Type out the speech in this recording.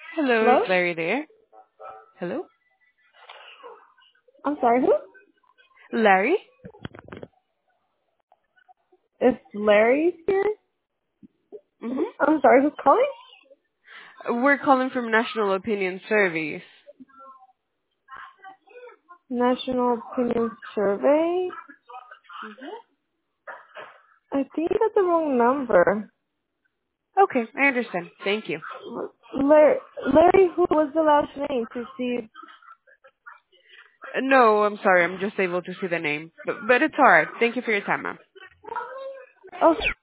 Hello, is Hello? Larry there? Hello? I'm sorry, who? Larry? Is Larry here? Mm-hmm. I'm sorry, who's calling? We're calling from National Opinion Service. National Opinion Survey? Mm-hmm. I think that's the wrong number. Okay, I understand. Thank you. Larry, who was the last name to see? No, I'm sorry. I'm just able to see the name. But it's alright. Thank you for your time, ma'am. Oh,